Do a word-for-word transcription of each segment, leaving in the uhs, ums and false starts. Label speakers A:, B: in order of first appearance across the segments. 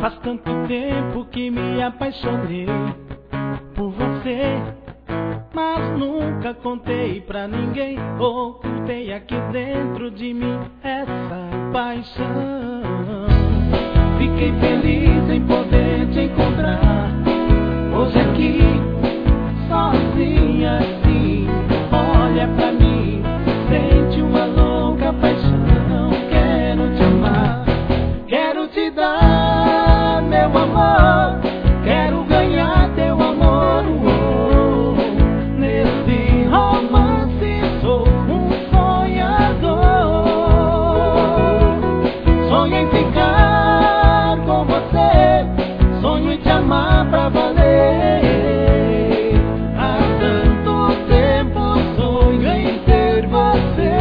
A: Faz tanto tempo que me apaixonei por você, mas nunca contei pra ninguém. Ocultei aqui dentro de mim essa paixão. Fiquei feliz em poder te encontrar hoje aqui, sozinha assim. Olha pra mim, sente uma louca paixão. Quero te amar, quero te dar meu amor, quero ganhar teu amor. Oh, nesse romance sou um sonhador. Sonho em ficar com você, sonho em te amar pra valer. Há tanto tempo sonho em ter você.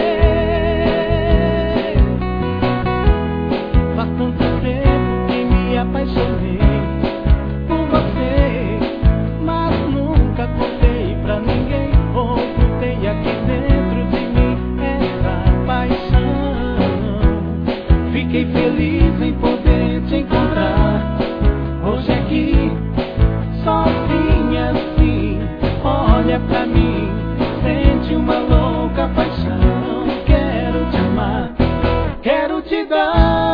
A: Faz tanto tempo que me apaixonei por você, mas nunca contei pra ninguém. Ocultei aqui dentro de mim essa paixão. Fiquei feliz em poder te encontrar hoje aqui, sozinha assim. Olha pra mim, sente uma louca paixão. Quero te amar, quero te dar